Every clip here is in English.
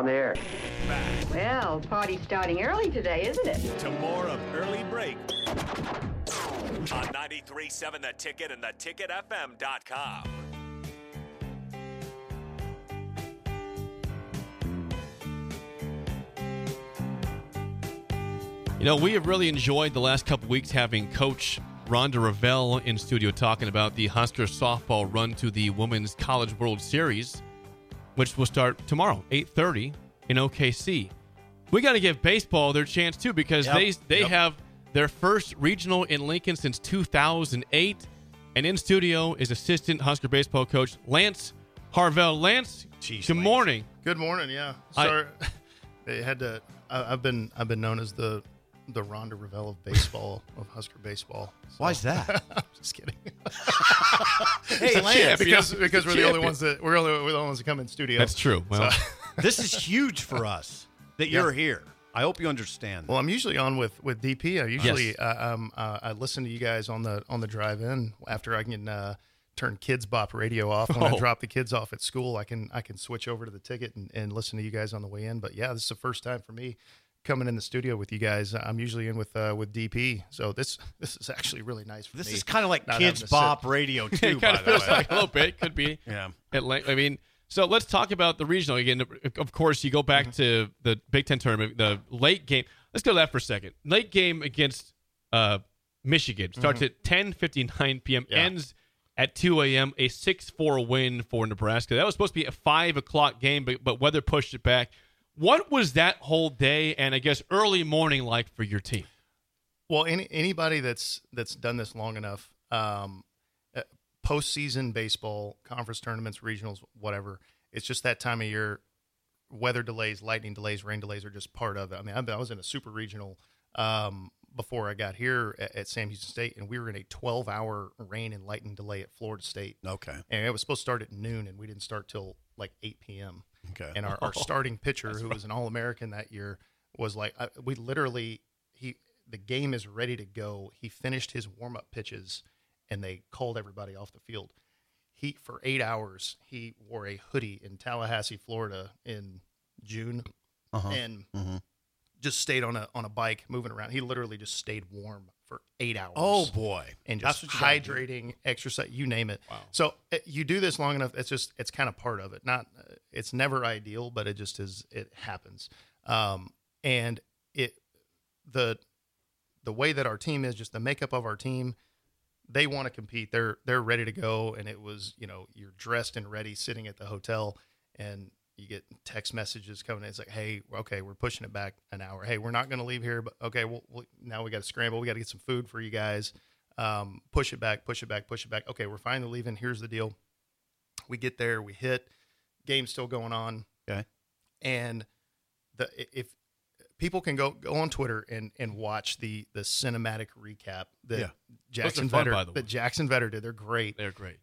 there. Back Well, party's starting early today, isn't it? to more of Early Break on 93.7 The Ticket and theticketfm.com. You know, we have really enjoyed the last couple weeks having Coach Rhonda Revelle in studio talking about the Husker softball run to the Women's College World Series, which will start tomorrow, 8:30 in OKC. We got to give baseball their chance, too, because they have their first regional in Lincoln since 2008. And in studio is assistant Husker baseball coach Lance Harvell. Lance, good morning. Good morning. Yeah. Sorry, they had to. I've been known as the Rhonda Revelle of baseball, of Husker baseball. So. Why is that? I'm just kidding. Hey, Lance, because we're the only ones that we're the only ones that come in studio. That's true. Well, this is huge for us that you're here. I hope you understand. Well, I'm usually on with DP. I usually I listen to you guys on the drive in after I can turn Kids Bop radio off. When I drop the kids off at school, I can switch over to the ticket and listen to you guys on the way in. But yeah, this is the first time for me coming in the studio with you guys. I'm usually in with DP, so this is actually really nice for me. This is kind of like Kids Bop radio too. it kind of feels like a little bit. Could be. Yeah. I mean, so let's talk about the regional again. Of course, you go back to the Big Ten tournament, the late game. Let's go to that for a second. Late game against Michigan starts at 10:59 p.m. Ends at 2 a.m. A 6-4 win for Nebraska. That was supposed to be a 5 o'clock game, but weather pushed it back. What was that whole day and I guess early morning like for your team? Well, anybody that's done this long enough, postseason baseball, conference tournaments, regionals, whatever, it's just that time of year. Weather delays, lightning delays, rain delays are just part of it. I mean, I was in a super regional before I got here at Sam Houston State, and we were in a 12-hour rain and lightning delay at Florida State. Okay. And it was supposed to start at noon, and we didn't start till like 8 p.m. Okay. And our starting pitcher, who was an All-American that year, was like, the game is ready to go. He finished his warm-up pitches, and they called everybody off the field. For 8 hours, he wore a hoodie in Tallahassee, Florida in June, and just stayed on a bike moving around. He literally just stayed warm for 8 hours. Oh, boy. And just hydrating, exercise, you name it. Wow. So you do this long enough, it's kind of part of it. It's never ideal, but it just is, it happens. And the way that our team is, just the makeup of our team, they want to compete. They're ready to go. And it was, you're dressed and ready sitting at the hotel, and you get text messages coming in. It's like, hey, okay, we're pushing it back an hour. Hey, we're not going to leave here, but okay, well, now we got to scramble. We got to get some food for you guys. Push it back. Okay, we're finally leaving. Here's the deal. We get there, we hit. Game's still going on. Okay. And if people can go on Twitter and watch the cinematic recap that Jackson Vetter did. They're great. They're great.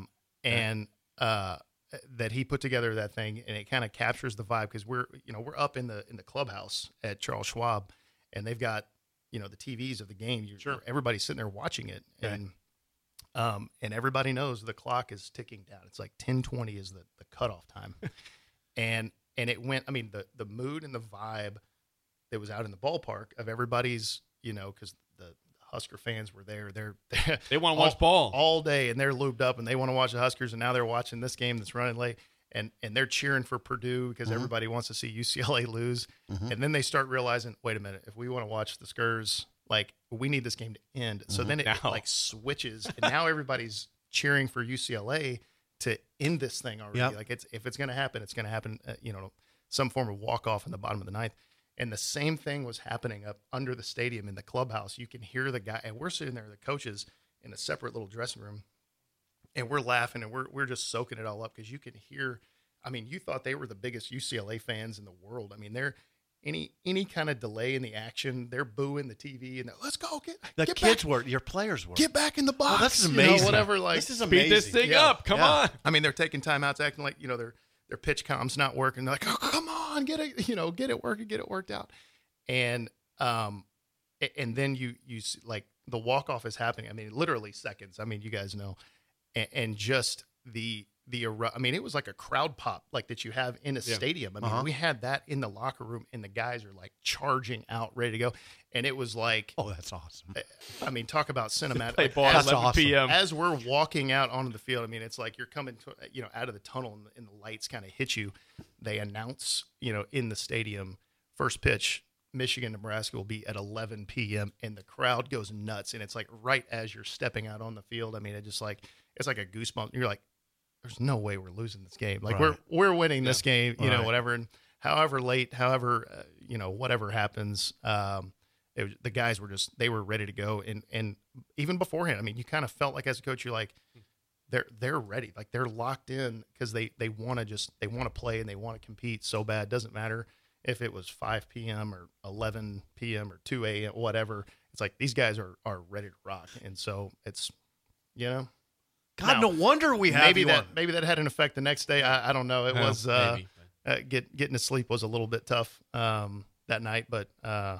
That he put together that thing, and it kind of captures the vibe, because we're up in the clubhouse at Charles Schwab, and they've got the TVs of the game. Sure. Everybody's sitting there watching it, and everybody knows the clock is ticking down. It's like 10:20 is the cutoff time, and it went. I mean, the mood and the vibe that was out in the ballpark of everybody's, because the Husker fans were there. They want to watch ball all day, and they're lubed up, and they want to watch the Huskers. And now they're watching this game that's running late, and they're cheering for Purdue because everybody wants to see UCLA lose. And then they start realizing, wait a minute, if we want to watch the Skurs, like, we need this game to end. So then it like switches, and now everybody's cheering for UCLA to end this thing already. Yep. Like, if it's going to happen, it's going to happen. Some form of walk off in the bottom of the ninth. And the same thing was happening up under the stadium in the clubhouse. You can hear the guy, and we're sitting there, the coaches, in a separate little dressing room, and we're laughing, and we're just soaking it all up, because you can hear. I mean, you thought they were the biggest UCLA fans in the world. I mean, they're any kind of delay in the action, they're booing the TV, and let's go get kids were, your players were, get back in the box. Oh, this is amazing. Whatever, like, this is amazing. Speed this thing up. Come on. I mean, they're taking timeouts, acting like their pitch comm's not working. They're like, oh, come on, get it working, get it worked out. And then you see, like, the walk-off is happening. I mean, literally seconds. I mean, you guys know. And just the I mean, it was like a crowd pop like that you have in a stadium. I mean, we had that in the locker room, and the guys are like charging out, ready to go. And it was like, oh, that's awesome. I mean, talk about cinematic. Play ball as, at 11 p.m. As we're walking out onto the field, I mean, it's like you're coming to, out of the tunnel, and the lights kind of hit you. They announce, in the stadium, first pitch, Michigan, Nebraska will be at 11 p.m. and the crowd goes nuts. And it's like right as you're stepping out on the field. I mean, it's like a goosebump. You're like, there's no way we're losing this game. Like we're winning this game, whatever. And however late, whatever happens, the guys they were ready to go. And even beforehand, I mean, you kind of felt like as a coach, you're like, they're ready. Like they're locked in because they want to play and they want to compete so bad. Doesn't matter if it was 5 p.m. or 11 p.m. or 2 a.m., whatever. It's like these guys are ready to rock. And so it's, God, no wonder we have maybe that had an effect the next day. I don't know. It was getting to sleep was a little bit tough that night, but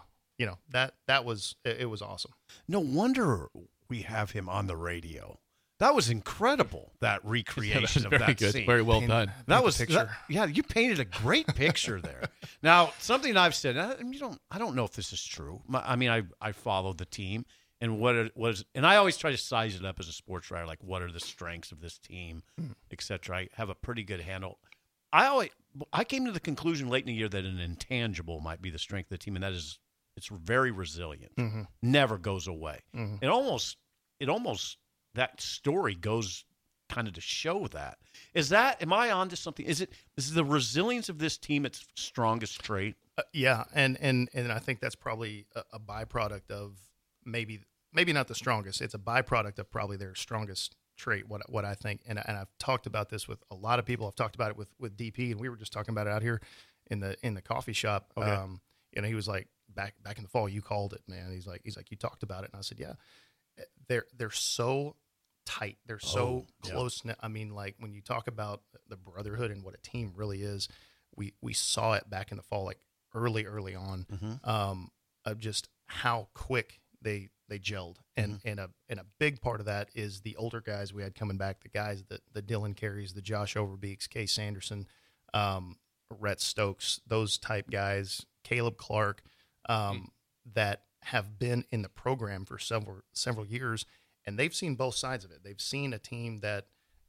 that was it was awesome. No wonder we have him on the radio. That was incredible. That recreation of that good. scene. Very well done. That was you painted a great picture there. Now, something I've said, I don't know if this is true. I mean, I follow the team. And and I always try to size it up as a sports writer, like what are the strengths of this team, et cetera. I have a pretty good handle. I came to the conclusion late in the year that an intangible might be the strength of the team, and that is it's very resilient, never goes away. It almost that story goes kind of to show that. Am I onto something? Is the resilience of this team its strongest trait? Yeah, and I think that's probably a byproduct of. Maybe not the strongest. It's a byproduct of probably their strongest trait. What I think, and I've talked about this with a lot of people. I've talked about it with DP, and we were just talking about it out here in the coffee shop. Okay. He was like back in the fall. You called it, man. He's like you talked about it, and I said, yeah. They're so tight. They're so close. I mean, like when you talk about the brotherhood and what a team really is, we saw it back in the fall, like early on, of just how quick they gelled, and a big part of that is the older guys we had coming back, the guys the Dylan Carries, the Josh Overbeeks, Case Sanderson, Rhett Stokes, those type guys, Caleb Clark, that have been in the program for several years, and they've seen both sides of it. They've seen a team that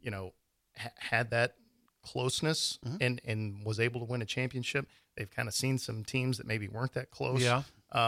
had that closeness and was able to win a championship. They've kind of seen some teams that maybe weren't that close. Yeah.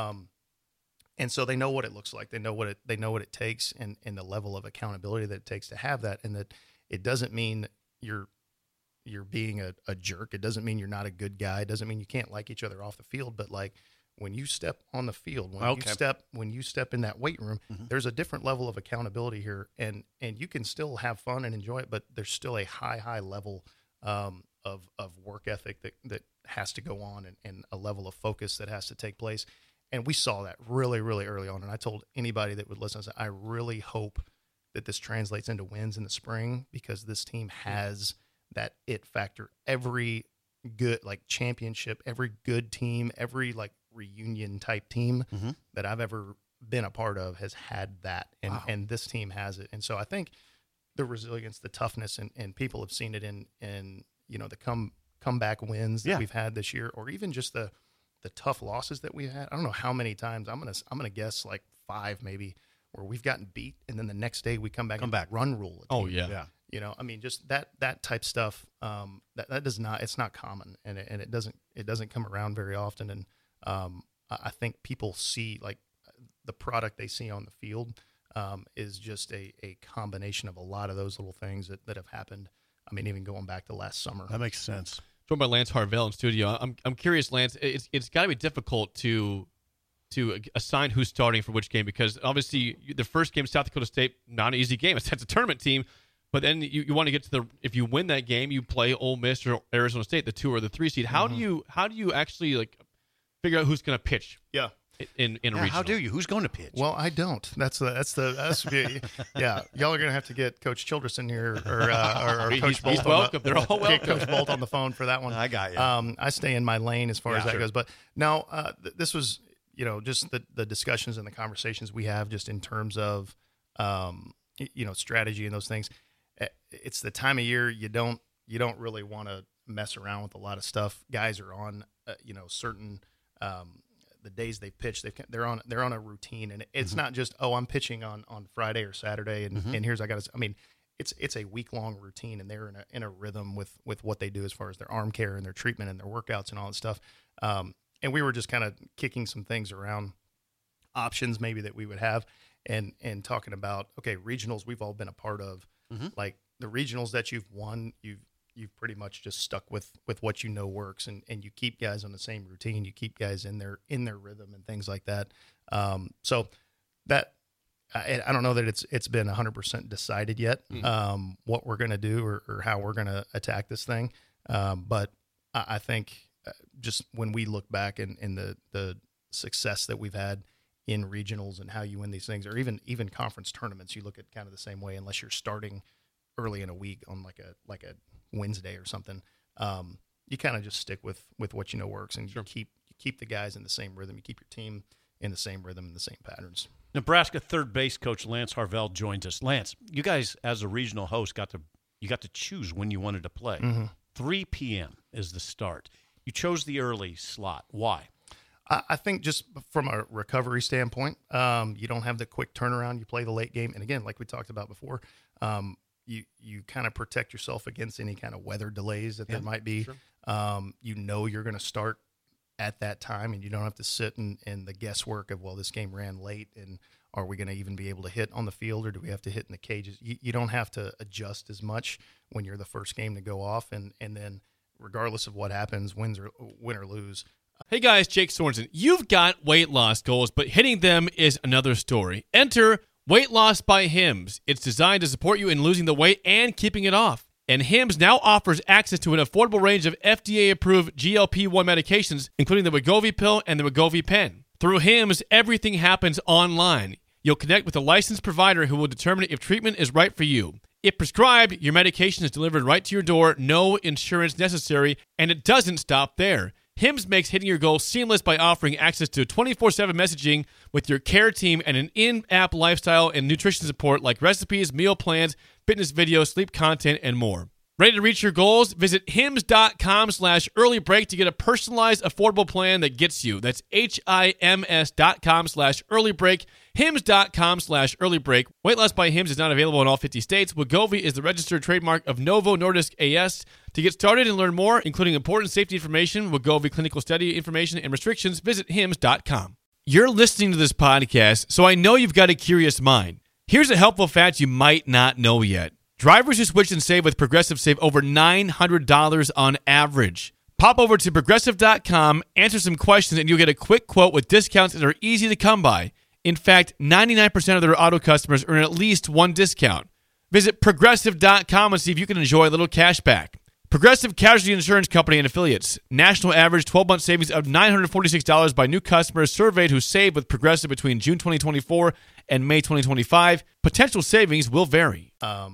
And so they know what it looks like. They know what it takes, and the level of accountability that it takes to have that. And that it doesn't mean you're being a jerk. It doesn't mean you're not a good guy. It doesn't mean you can't like each other off the field. But like when you step on the field, when you step in that weight room, there's a different level of accountability here, and you can still have fun and enjoy it. But there's still a high level of work ethic that has to go on, and a level of focus that has to take place. And we saw that really, really early on. And I told anybody that would listen, I said, I really hope that this translates into wins in the spring, because this team has that it factor. Every good championship, every good team, every reunion type team that I've ever been a part of has had that. And this team has it. And so I think the resilience, the toughness, and people have seen it in the comeback wins that we've had this year, or even just the tough losses that we've had. I don't know how many times. I'm gonna guess 5 maybe, where we've gotten beat, and then the next day we come back and run rule. Oh yeah. I mean, just that type stuff. That does not. It's not common, and it doesn't come around very often. And I think people see the product they see on the field is just a combination of a lot of those little things that have happened. I mean, even going back to last summer. That makes sense. Joined by Lance Harvell in studio. I'm curious, Lance. It's got to be difficult to assign who's starting for which game, because obviously the first game, South Dakota State, not an easy game. It's a tournament team, but then you want to get to if you win that game, you play Ole Miss or Arizona State, the 2 or the 3 seed. How do you actually figure out who's going to pitch? Yeah. In a regional. How do you? Who's going to pitch? Well, I don't. That's yeah. Y'all are gonna have to get Coach Childress in here, or Coach Bolt. He's welcome. They're all welcome. Get Coach Bolt on the phone for that one. I got you. I stay in my lane as far as that goes. But now this was just the discussions and the conversations we have just in terms of strategy and those things. it's the time of year you don't really want to mess around with a lot of stuff. Guys are on certain the days they pitch, they're on a routine, and it's not just I'm pitching on Friday or Saturday, and here's it's a week-long routine, and they're in a rhythm with what they do as far as their arm care and their treatment and their workouts and all that stuff. And we were just kind of kicking some things around, options maybe that we would have, and talking about, okay, regionals we've all been a part of. Like the regionals that you've won, you've pretty much just stuck with what works, and you keep guys on the same routine, you keep guys in their rhythm and things like that. So that I don't know that it's been 100% decided yet, what we're going to do or how we're going to attack this thing. But I think just when we look back in the success that we've had in regionals and how you win these things, or even conference tournaments, you look at kind of the same way, unless you're starting early in a week on like a Wednesday or something. You kind of just stick with what works, and you keep the guys in the same rhythm. You keep your team in the same rhythm and the same patterns. Nebraska third base coach Lance Harvell joins us. Lance, you guys as a regional host got to choose when you wanted to play. 3 p.m. is the start. You chose the early slot. Why? I think just from a recovery standpoint, you don't have the quick turnaround. You play the late game, and again, like we talked about before, you kind of protect yourself against any kind of weather delays that there might be. Sure. You're going to start at that time, and you don't have to sit in the guesswork of, well, this game ran late, and are we going to even be able to hit on the field, or do we have to hit in the cages? You don't have to adjust as much when you're the first game to go off, and then regardless of what happens, win or lose. Hey guys, Jake Sorensen. You've got weight loss goals, but hitting them is another story. Enter Weight Loss by Hims. It's designed to support you in losing the weight and keeping it off. And Hims now offers access to an affordable range of FDA-approved GLP-1 medications, including the Wegovy pill and the Wegovy pen. Through Hims, everything happens online. You'll connect with a licensed provider who will determine if treatment is right for you. If prescribed, your medication is delivered right to your door, no insurance necessary, and it doesn't stop there. Hims makes hitting your goals seamless by offering access to 24/7 messaging with your care team and an in-app lifestyle and nutrition support like recipes, meal plans, fitness videos, sleep content, and more. Ready to reach your goals? Visit hims.com/earlybreak to get a personalized, affordable plan that gets you. That's HIMS.com/earlybreak. hims.com/earlybreak. Weight Loss by Hims is not available in all 50 states. Wegovy is the registered trademark of Novo Nordisk AS. To get started and learn more, including important safety information, Wegovy clinical study information, and restrictions, visit hims.com. You're listening to this podcast, so I know you've got a curious mind. Here's a helpful fact you might not know yet. Drivers who switch and save with Progressive save over $900 on average. Pop over to Progressive.com, answer some questions, and you'll get a quick quote with discounts that are easy to come by. In fact, 99% of their auto customers earn at least one discount. Visit Progressive.com and see if you can enjoy a little cash back. Progressive Casualty Insurance Company and Affiliates. National average 12-month savings of $946 by new customers surveyed who saved with Progressive between June 2024 and May 2025. Potential savings will vary.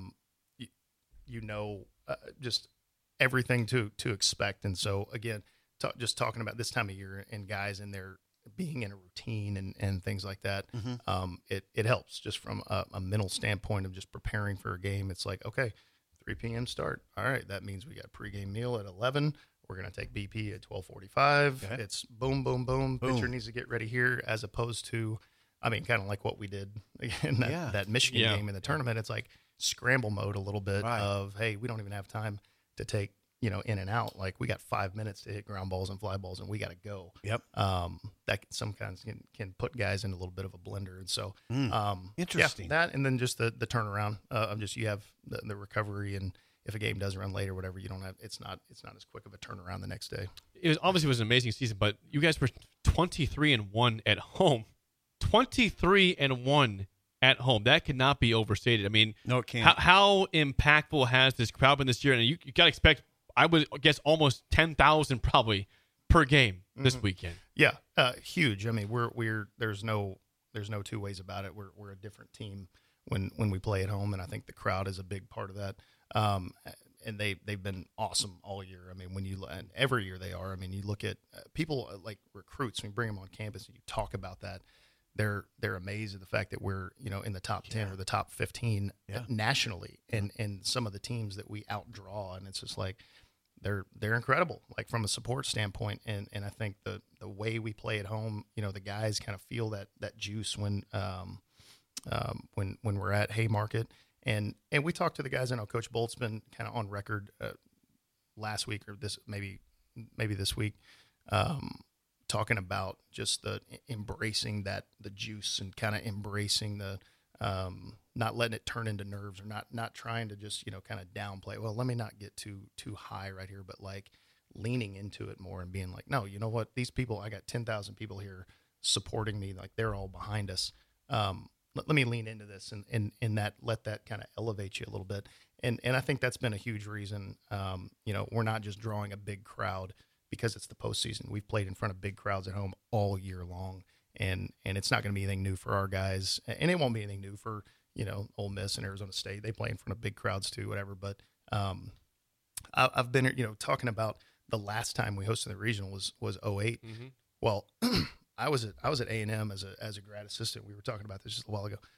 Just everything to expect. And so, again, just talking about this time of year and guys in there being in a routine and things like that, it helps just from a mental standpoint of just preparing for a game. It's like, okay, 3 p.m. start. All right, that means we got pregame meal at 11. We're going to take BP at 12:45. Okay. It's boom, boom, boom. Pitcher needs to get ready here, as opposed to, kind of like what we did in that Michigan game in the tournament. It's like scramble mode a little bit of, hey, we don't even have time to take, in and out. Like, we got 5 minutes to hit ground balls and fly balls, and we got to go. Yep. That sometimes can put guys in a little bit of a blender. And so, interesting. That, and then just the turnaround of just, you have the recovery, and if a game does run late or whatever, you don't have, it's not as quick of a turnaround the next day. It was an amazing season, but you guys were 23-1 at home. 23-1 at home. That could not be overstated. I mean, no, it can't. How impactful has this crowd been this year? And you got to expect, I would guess, almost 10,000 probably per game this weekend. Yeah, huge. I mean, we're there's no two ways about it. We're a different team when we play at home, and I think the crowd is a big part of that. And they've been awesome all year. I mean, and every year they are. I mean, you look at people like recruits. We bring them on campus, and you talk about that. they're amazed at the fact that we're, in the top 10 or the top 15 nationally, and some of the teams that we outdraw, and it's just like they're incredible, like from a support standpoint, and I think the way we play at home, the guys kind of feel that juice when we're at Haymarket, and we talked to the guys. I know Coach Bolt's been kind of on record last week or maybe this week, talking about just the embracing the juice and kind of embracing the not letting it turn into nerves, or not trying to just kind of downplay. Well, let me not get too high right here, but like leaning into it more and being like, no, you know what? These people, I got 10,000 people here supporting me. Like they're all behind us. Let me lean into this and let that kind of elevate you a little bit. And I think that's been a huge reason. We're not just drawing a big crowd because it's the postseason. We've played in front of big crowds at home all year long, and it's not going to be anything new for our guys, and it won't be anything new for Ole Miss and Arizona State. They play in front of big crowds too, whatever. But I've been talking about the last time we hosted the regional was 08. Mm-hmm. Well, I was at A&M as a grad assistant. We were talking about this just a while ago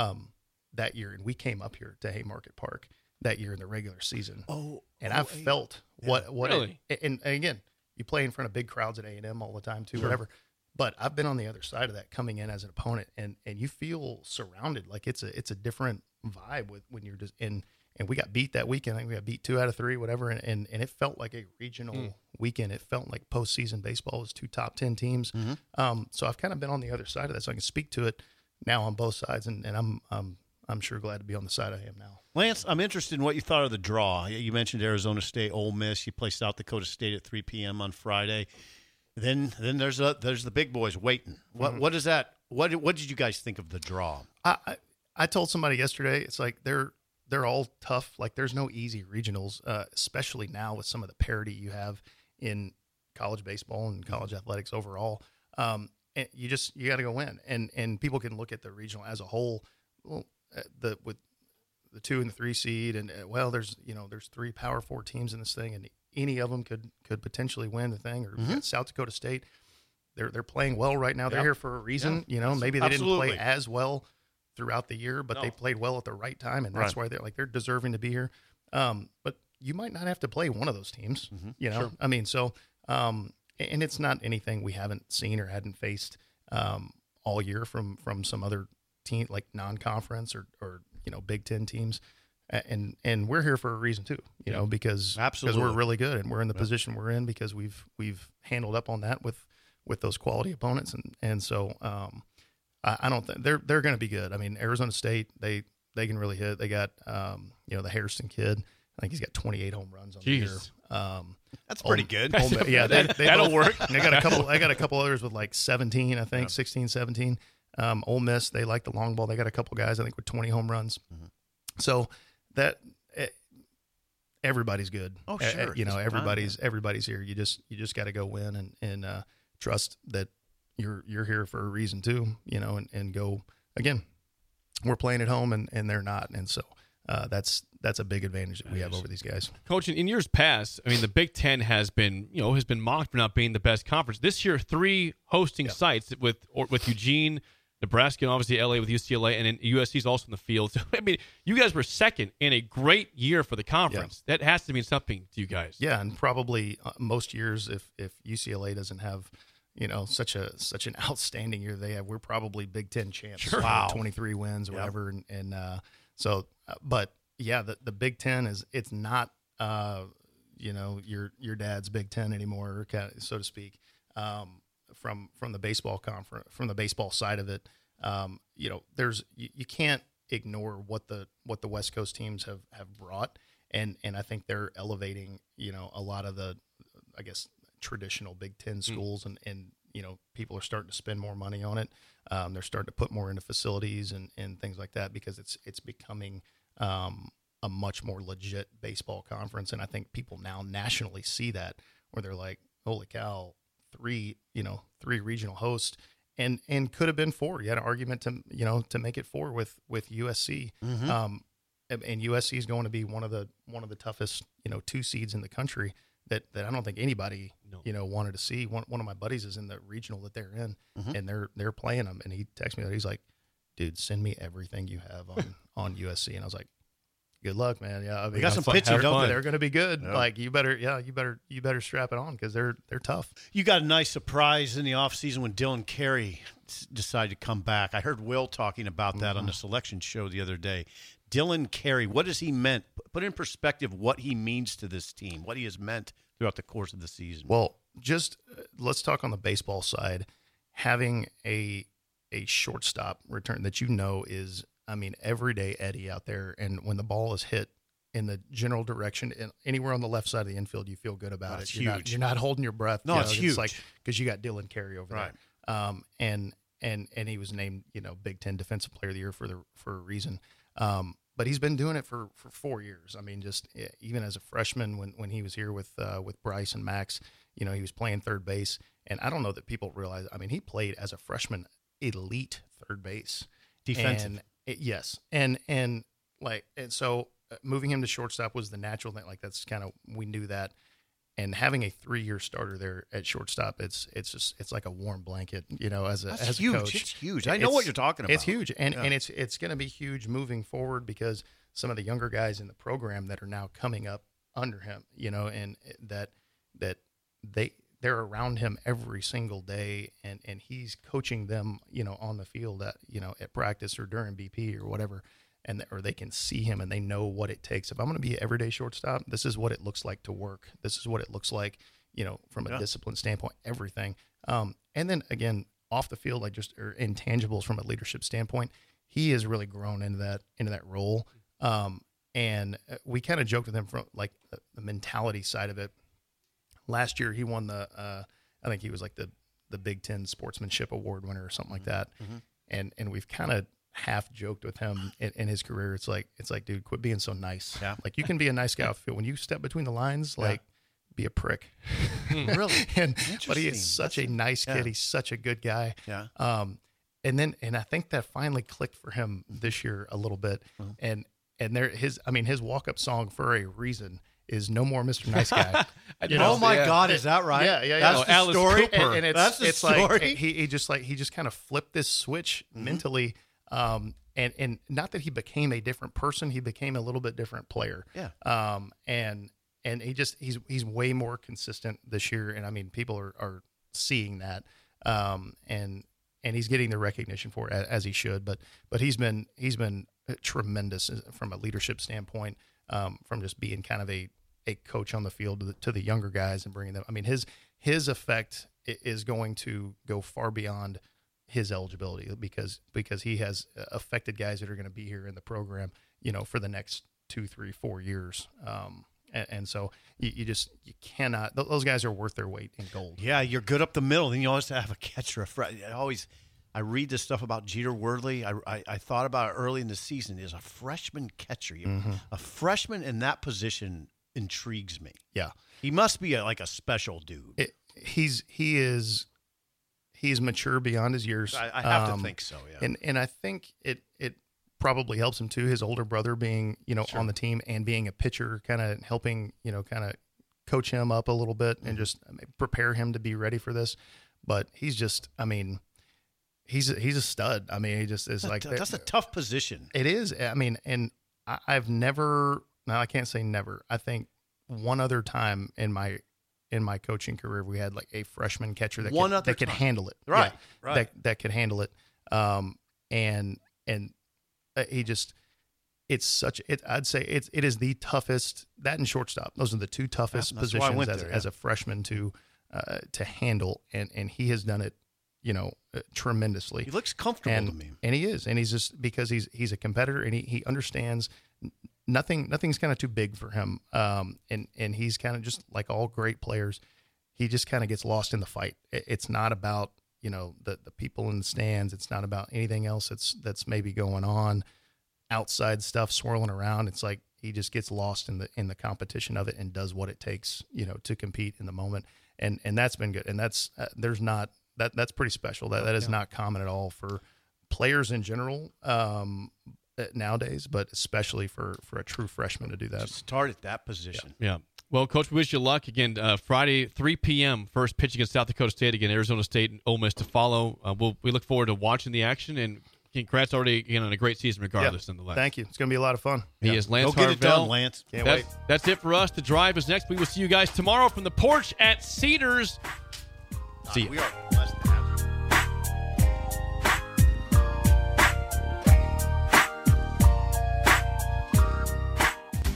that year, and we came up here to Haymarket Park that year in the regular season. I've felt what really? And again, you play in front of big crowds at A&M all the time too, whatever. But I've been on the other side of that, coming in as an opponent, and you feel surrounded. Like it's a different vibe when you're just in. And we got beat that weekend. I think we got beat 2 out of 3, whatever. And it felt like a regional weekend. It felt like postseason baseball was 2 top 10 teams. Mm-hmm. So I've kind of been on the other side of that, so I can speak to it now on both sides. And I'm sure glad to be on the side I am now. Lance, I'm interested in what you thought of the draw. You mentioned Arizona State, Ole Miss. You play South Dakota State at 3 p.m. on Friday. Then there's the big boys waiting. What is that? What did you guys think of the draw? I told somebody yesterday, it's like they're all tough. Like there's no easy regionals, especially now with some of the parity you have in college baseball and college athletics overall. And you got to go win. And people can look at the regional as a whole. Well, with the 2 and the 3 seed, and there's 3 Power 4 teams in this thing, and any of them could potentially win the thing. Or South Dakota State, they're playing well right now. They're here for a reason. Maybe they didn't play as well throughout the year, but they played well at the right time, and that's why they're deserving to be here. But you might not have to play one of those teams. Sure. I mean, so and it's not anything we haven't seen or hadn't faced all year from some other team, like non-conference or Big Ten teams. And we're here for a reason too, because we're really good, and we're in the position we're in because we've handled up on that with those quality opponents, and so I don't think they're going to be good. I mean, Arizona State, they can really hit. They got the Hairston kid. I think he's got 28 home runs on the year. That's pretty good. That'll work. I got a couple others with like 17, I think 16, 17. Ole Miss, they like the long ball. They got a couple guys I think with 20 home runs. Mm-hmm. So that everybody's good. Oh, sure. Everybody's here. You just got to go win and trust that you're here for a reason too. And go again. We're playing at home and they're not, and so that's a big advantage that we have over these guys. Coach, in years past, I mean, the Big Ten has been mocked for not being the best conference. This year, 3 hosting sites with Eugene, Nebraska, and obviously LA with UCLA, and then USC's also in the field. So, I mean, you guys were second in a great year for the conference. Yeah. That has to mean something to you guys. Yeah, and probably most years, if UCLA doesn't have such an outstanding year they have, we're probably Big Ten champs. Sure. Wow. 23 wins or whatever, but yeah, the Big Ten it's not your dad's Big Ten anymore, so to speak. From the baseball conference, from the baseball side of it, you can't ignore what the West Coast teams have brought, and I think they're elevating a lot of the, I guess, traditional Big Ten schools, and people are starting to spend more money on it. They're starting to put more into facilities and things like that because it's becoming a much more legit baseball conference, and I think people now nationally see that, where they're like, holy cow, 3 regional hosts, and could have been 4. You had an argument to make it 4 with USC. Mm-hmm. And USC is going to be one of the toughest 2 seeds in the country. that I don't think anybody wanted to see. One of my buddies is in the regional that they're in, and they're playing them. And he texted me that he's like, "Dude, send me everything you have on USC." And I was like, "Good luck, man. Yeah, I mean, we got some pitching, don't we? They're going to be good. Yeah. Like you better strap it on because they're tough." You got a nice surprise in the offseason when Dylan Carey decided to come back. I heard Will talking about that on the selection show the other day. Dylan Carey, what has he meant? Put in perspective what he means to this team, what he has meant throughout the course of the season. Well, just let's talk on the baseball side. Having a shortstop return that is, I mean, everyday Eddie out there, and when the ball is hit in the general direction and anywhere on the left side of the infield, you feel good about it. It's You're not holding your breath. No, it's huge. Like because you got Dylan Carey over there, and he was named Big Ten Defensive Player of the Year for a reason. But he's been doing it for 4 years. I mean, just even as a freshman when he was here with Bryce and Max, he was playing third base. And I don't know that people realize. I mean, he played as a freshman elite third base, defensive. And so moving him to shortstop was the natural thing. Like that's kind of, we knew that. And having a 3-year starter there at shortstop, it's like a warm blanket, as a huge. coach. It's huge. I know what you're talking about. It's huge, and it's going to be huge moving forward because some of the younger guys in the program that are now coming up under him, and that they're around him every single day, and he's coaching them, on the field at practice or during BP or whatever. Or they can see him and they know what it takes. If I'm going to be an everyday shortstop, this is what it looks like to work. This is what it looks like, from a discipline standpoint, everything. And then again, off the field, or intangibles from a leadership standpoint, he has really grown into that role. And we kind of joked with him from like the mentality side of it. Last year, he won I think he was like the Big Ten Sportsmanship Award winner or something like that. And we've kind of half joked with him in his career. It's like, dude, quit being so nice. Yeah. Like you can be a nice guy off the field. When you step between the lines, be a prick. Really? But he is such a nice kid. He's such a good guy. Yeah. And I think that finally clicked for him this year a little bit. And his walk-up song for a reason is "No More Mr. Nice Guy." Oh my God, is that right? Yeah. That's the Alice story. Cooper. And that's the story. Like he just kind of flipped this switch mentally. And not that he became a different person, he became a little bit different player. Yeah. And he's way more consistent this year. And I mean, people are seeing that. And he's getting the recognition for it as he should, but he's been tremendous from a leadership standpoint, from just being kind of a coach on the field to the younger guys and bringing them. I mean, his effect is going to go far beyond his eligibility because he has affected guys that are going to be here in the program, for the next 2, 3, 4 years. And so you cannot, those guys are worth their weight in gold. Yeah, you're good up the middle. Then you always have a catcher. I read this stuff about Jeter Worley. I thought about it early in the season. Is a freshman catcher. A freshman in that position intrigues me. Yeah. He must be like a special dude. He's mature beyond his years. I have to think so, yeah. And I think it probably helps him too. His older brother being, on the team and being a pitcher, kind of helping, kind of coach him up a little bit and just prepare him to be ready for this. But he's just, I mean, he's a stud. I mean, he just is that's a tough position. It is. I mean, and I've never, now I can't say never. I think one other time in my coaching career, we had like a freshman catcher that could handle it. Right. Yeah, Right. That could handle it. And he just, I'd say it is the toughest, that and shortstop. Those are the two toughest positions as a freshman to handle. And he has done it, tremendously. He looks comfortable to me. And he is. And he's just, because he's a competitor and he understands nothing's kind of too big for him. And he's kind of just like all great players. He just kind of gets lost in the fight. It's not about, the people in the stands. It's not about anything else that's maybe going on, outside stuff swirling around. It's like he just gets lost in the competition of it and does what it takes, to compete in the moment. And that's been good. And that's that's pretty special. That is not common at all for players in general. Nowadays, but especially for a true freshman to do that. To start at that position. Yeah. Well, Coach, we wish you luck. Again, Friday, 3 p.m., first pitch against South Dakota State. Again, Arizona State and Ole Miss to follow. We look forward to watching the action, and congrats already on a great season regardless. Nonetheless. Thank you. It's going to be a lot of fun. He is Lance Go get it done, Harvell. Lance. Can't wait. That's it for us. The Drive is next. We will see you guys tomorrow from the porch at Cedars. See you. We are.